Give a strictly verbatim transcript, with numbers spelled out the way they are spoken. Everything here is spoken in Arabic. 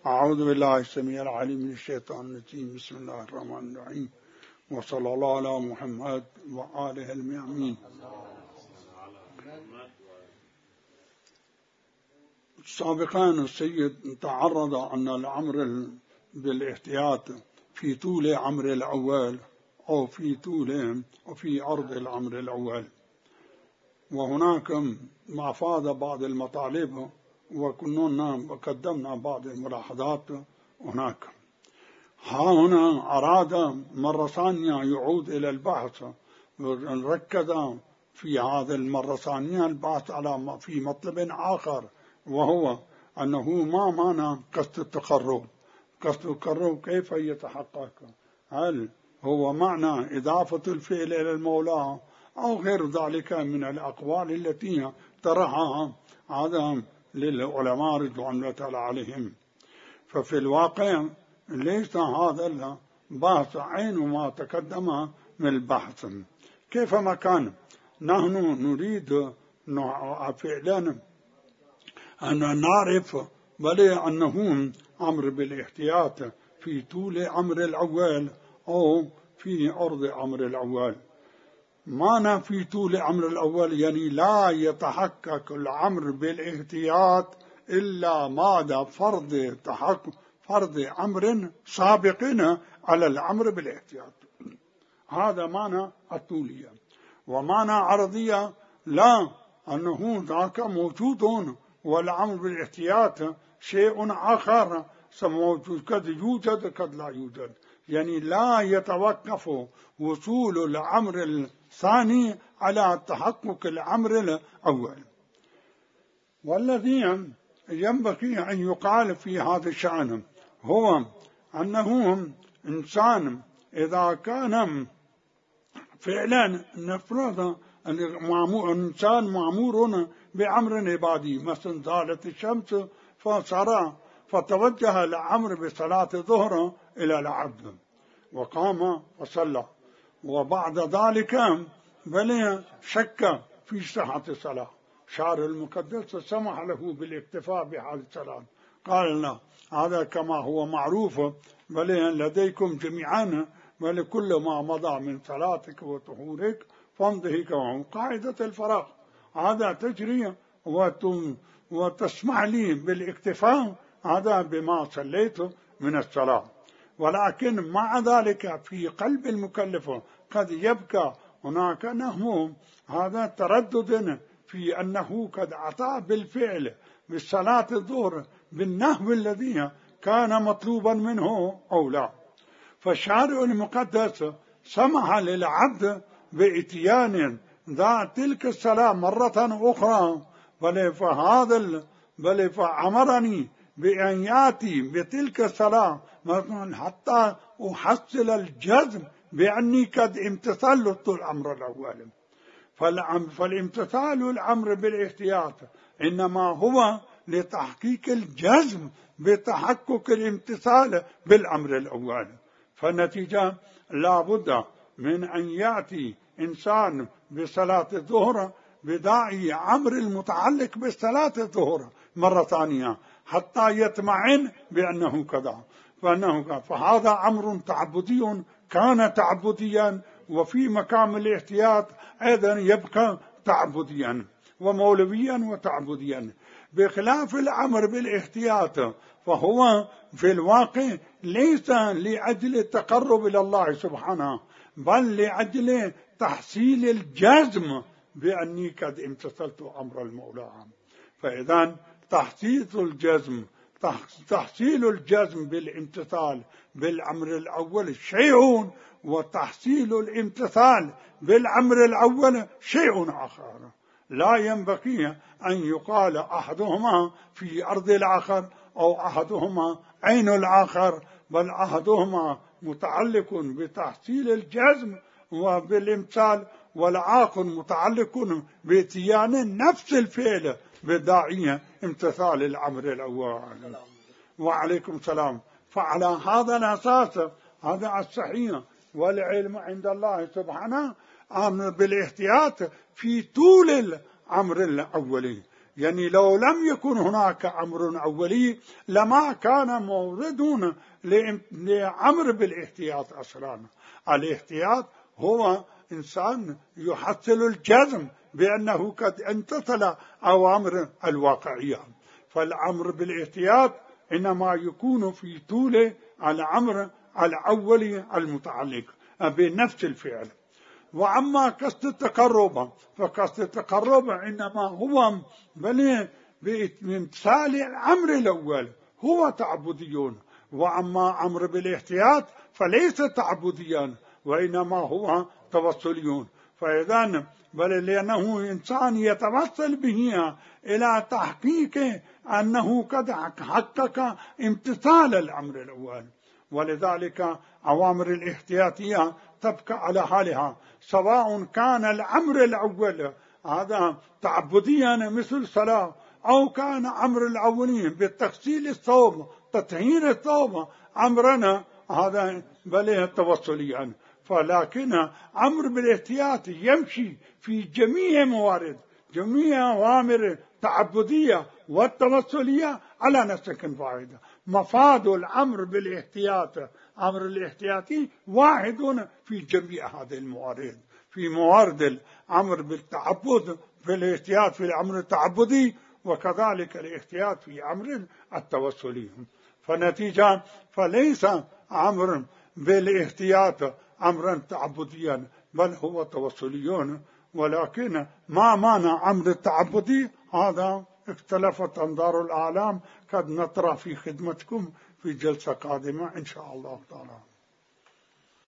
أعوذ بالله السميع العليم من الشيطان الرجيم. بسم الله الرحمن الرحيم، وصلى الله على محمد وآله الميامين. سابقا السيد تعرض أن الأمر بالاحتياط في طول أمر الأول أو في طول وفي عرض الأمر الأول، وهناك ما فاض بعض المطالب وكنا قدمنا بعض الملاحظات هناك. ها هنا أراد مرة ثانية يعود إلى البحث وركز في هذا المرة ثانية البحث على في مطلب آخر، وهو أنه ما معنى قصد التقرب. قصد التقرب كيف يتحقق؟ هل هو معنى إضافة الفعل إلى المولى أو غير ذلك من الأقوال التي طرحها هذا للعلماء رضوان الله تعالى عليهم؟ ففي الواقع ليس هذا البحث عين ما تقدم من البحث. كيفما كان نحن نريد فعلا أن نعرف بل أنه أمر بالاحتياط في طول أمر الأول أو في عرض أمر الأول. معنى في طول أمر الأول يعني لا يتحقق الأمر بالاحتياط إلا بعد فرض تحقق فرض أمر سابق على الأمر بالاحتياط. هذا معنى الطولية. ومعنى عرضية لا أنه ذاك موجود والأمر بالاحتياط شيء آخر موجود، قد يوجد قد لا يوجد، يعني لا يتوقف وصول الأمر الثاني على تحقق الأمر الأول. والذي ينبغي أن يقال في هذا الشأن هو أنه إنسان إذا كان فعلا نفرض الإنسان مأمور بأمر عبادي، مثلا زالت الشمس فصار فتوجه الأمر بصلاة الظهر إلى العبد وقام وصلى، وبعد ذلك بل شك في صحة الصلاة، شارع المقدس سمح له بالاكتفاء بهذه الصلاة، قال لا هذا كما هو معروف بل لديكم جميعا بل كل ما مضى من صلاتك وطهورك فامضه كما قاعدة الفراغ، هذا تجري وتسمح لي بالاكتفاء هذا بما صليت من الصلاة. ولكن مع ذلك في قلب المكلف قد يبقى هناك نهم هذا تردد في أنه قد أتى بالفعل بالصلاة الظهر بالنحو الذي كان مطلوبا منه أو لا. فالشارع المقدس سمح للعبد بإتيان ذا تلك الصلاة مرة أخرى، بل فهذا بل فأمرني بأن يأتي بتلك الصلاة مثلا حتى أحصل الجزم بأني قد امتثلت الأمر الأول. فالامتثال الأمر بالاحتياط إنما هو لتحقيق الجزم بتحقق الامتثال بالأمر الأول. فالنتيجة لا بد من أن يأتي إنسان بصلاة الظهر بداعي أمر المتعلق بصلاة الظهر مرة ثانية حتى يطمئن بأنه كذا فأنه كذا. فهذا أمر تعبدي كان تعبديا، وفي مقام الاحتياط أيضا يبقى تعبديا ومولويا وتعبديا، بخلاف الأمر بالاحتياط فهو في الواقع ليس لأجل التقرب إلى الله سبحانه بل لأجل تحصيل الجزم بأني قد امتثلت أمر المولى. فإذا تحصيل الجزم تحصيل الجزم بالامتثال بالأمر الأول شيء، وتحصيل الامتثال بالأمر الأول شيء آخر. لا ينبغي أن يقال أحدهما في أرض الآخر أو أحدهما عين الآخر، بل أحدهما متعلق بتحصيل الجزم وبالامتثال، والآخر متعلق بإتيان نفس الفعل بداعية امتثال الأمر الأول. وعليكم السلام. فعلى هذا الأساس هذا الصحيح والعلم عند الله سبحانه أمر بالاحتياط في طول الأمر الأولي، يعني لو لم يكن هناك أمر أولي لما كان مورد لأمر بالاحتياط أصلا. الاحتياط هو إنسان يحصل الجزم بأنه قد امتثل أوامر الواقعية، فالأمر بالاحتياط إنما يكون في طول الأمر الأولي المتعلق بنفس الفعل. وأما قصد التقرب فقصد التقرب إنما هو بل بامتثال الأمر الأول هو تعبدي، وأما أمر بالاحتياط فليس تعبديا وإنما هو توسلي. فإذا بل لأنه إنسان يتوسل به إلى تحقيق أنه قد حقق امتثال الأمر الأول. ولذلك أوامر الاحتياطية تبقى على حالها، سواء كان الأمر الأول هذا تعبديا مثل الصلاة، أو كان أمر الأولين بالتغسيل الثوب تطهير الثوب أمرنا هذا بل توسليا. فلكن أمر بالاحتياط يمشي في جميع موارد جميع أوامر تعبدية والتوسلية على نسق واحد. مفاد الأمر بالاحتياط أمر الاحتياطي واحد في جميع هذه الموارد، في موارد الأمر بالتعبد في الاحتياط في الأمر التعبدي، وكذلك الاحتياط في أمر التوسلي. فنتيجة فليس أمر بالاحتياط أمرا تعبديا بل هو توسلي. ولكن ما معنى أمر التعبدي هذا اختلفت أنظار الأعلام، قد نطرح في خدمتكم في جلسة قادمة إن شاء الله تعالى.